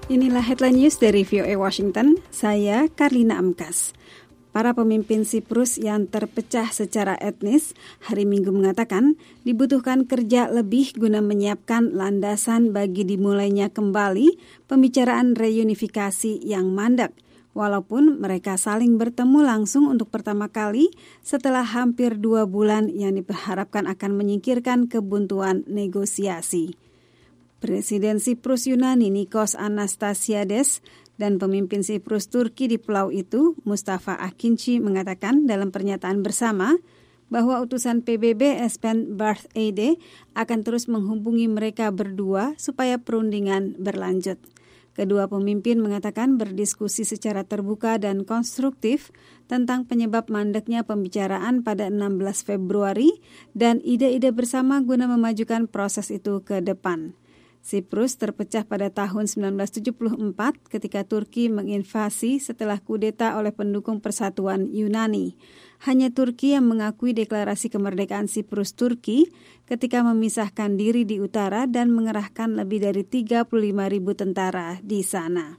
Inilah headline news dari VOA Washington, saya Karlina Amkas. Para pemimpin Siprus yang terpecah secara etnis hari Minggu mengatakan dibutuhkan kerja lebih guna menyiapkan landasan bagi dimulainya kembali pembicaraan reunifikasi yang mandek, walaupun mereka saling bertemu langsung untuk pertama kali setelah hampir 2 bulan yang diharapkan akan menyingkirkan kebuntuan negosiasi. Presiden Siprus Yunani Nikos Anastasiades dan pemimpin Siprus Turki di pulau itu, Mustafa Akinci, mengatakan dalam pernyataan bersama bahwa utusan PBB Espen Barth Eide akan terus menghubungi mereka berdua supaya perundingan berlanjut. Kedua pemimpin mengatakan berdiskusi secara terbuka dan konstruktif tentang penyebab mandeknya pembicaraan pada 16 Februari dan ide-ide bersama guna memajukan proses itu ke depan. Siprus terpecah pada tahun 1974 ketika Turki menginvasi setelah kudeta oleh pendukung Persatuan Yunani. Hanya Turki yang mengakui deklarasi kemerdekaan Siprus Turki ketika memisahkan diri di utara dan mengerahkan lebih dari 35.000 tentara di sana.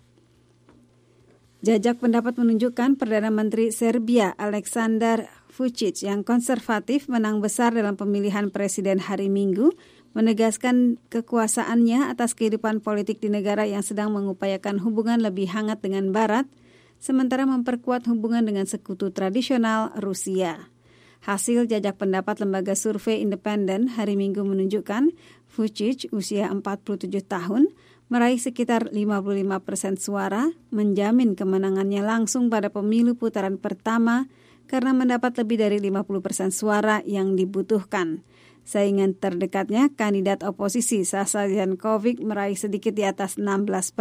Jajak pendapat menunjukkan Perdana Menteri Serbia Aleksandar Vučić yang konservatif menang besar dalam pemilihan presiden hari Minggu, menegaskan kekuasaannya atas kehidupan politik di negara yang sedang mengupayakan hubungan lebih hangat dengan Barat, sementara memperkuat hubungan dengan sekutu tradisional Rusia. Hasil jajak pendapat lembaga survei independen hari Minggu menunjukkan Vučić, usia 47 tahun, meraih sekitar 55% suara, menjamin kemenangannya langsung pada pemilu putaran pertama karena mendapat lebih dari 50% suara yang dibutuhkan. Saingan terdekatnya, kandidat oposisi Saša Janković meraih sedikit di atas 16%.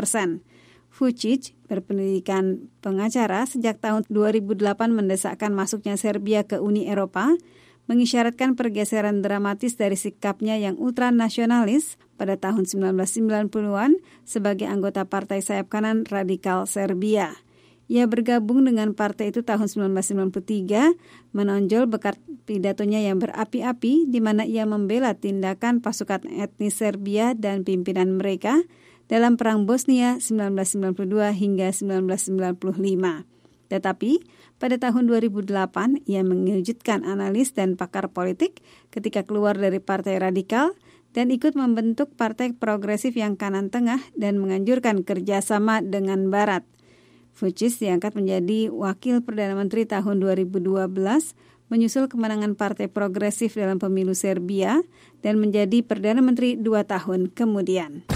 Vučić berpendidikan pengacara sejak tahun 2008 mendesakkan masuknya Serbia ke Uni Eropa, mengisyaratkan pergeseran dramatis dari sikapnya yang ultranasionalis pada tahun 1990-an sebagai anggota partai sayap kanan radikal Serbia. Ia bergabung dengan partai itu tahun 1993, menonjol berkat pidatonya yang berapi-api di mana ia membela tindakan pasukan etnis Serbia dan pimpinan mereka dalam Perang Bosnia 1992 hingga 1995. Tetapi pada tahun 2008 ia mengejutkan analis dan pakar politik ketika keluar dari partai radikal dan ikut membentuk partai progresif yang kanan tengah dan menganjurkan kerjasama dengan Barat. Vučić diangkat menjadi wakil Perdana Menteri tahun 2012, menyusul kemenangan Partai Progresif dalam pemilu Serbia dan menjadi Perdana Menteri 2 tahun kemudian.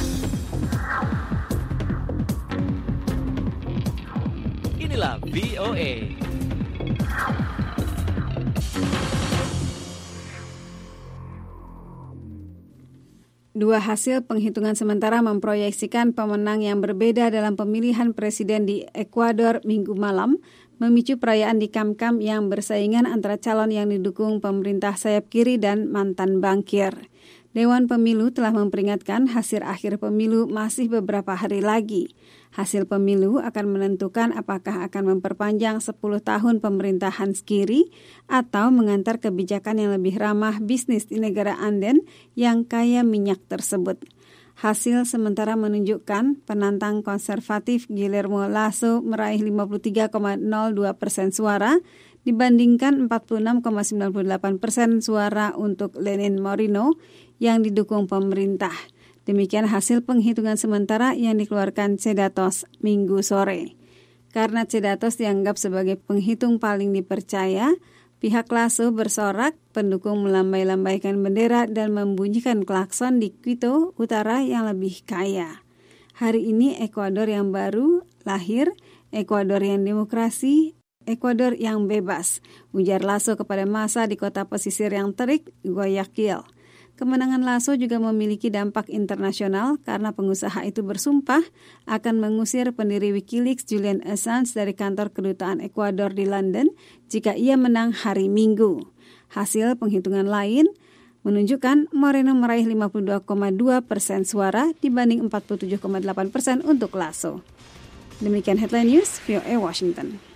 Inilah VOA. Dua hasil penghitungan sementara memproyeksikan pemenang yang berbeda dalam pemilihan presiden di Ekuador Minggu malam, memicu perayaan di Kam-Kam yang bersaingan antara calon yang didukung pemerintah sayap kiri dan mantan bankir. Dewan Pemilu telah memperingatkan hasil akhir pemilu masih beberapa hari lagi. Hasil pemilu akan menentukan apakah akan memperpanjang 10 tahun pemerintahan kiri atau mengantar kebijakan yang lebih ramah bisnis di negara Anden yang kaya minyak tersebut. Hasil sementara menunjukkan penantang konservatif Guillermo Lasso meraih 53,02% suara dibandingkan 46,98% suara untuk Lenin Moreno yang didukung pemerintah. Demikian hasil penghitungan sementara yang dikeluarkan Cedatos Minggu sore. Karena Cedatos dianggap sebagai penghitung paling dipercaya, pihak Lasso bersorak pendukung melambai-lambaikan bendera dan membunyikan klakson di Quito Utara yang lebih kaya. Hari ini Ekuador yang baru lahir, Ekuador yang demokrasi, Ekuador yang bebas, ujar Lasso kepada massa di kota pesisir yang terik, Guayaquil. Kemenangan Lasso juga memiliki dampak internasional karena pengusaha itu bersumpah akan mengusir pendiri Wikileaks Julian Assange dari kantor kedutaan Ekuador di London jika ia menang hari Minggu. Hasil penghitungan lain menunjukkan Moreno meraih 52,2% suara dibanding 47,8% untuk Lasso. Demikian headline news VOA Washington.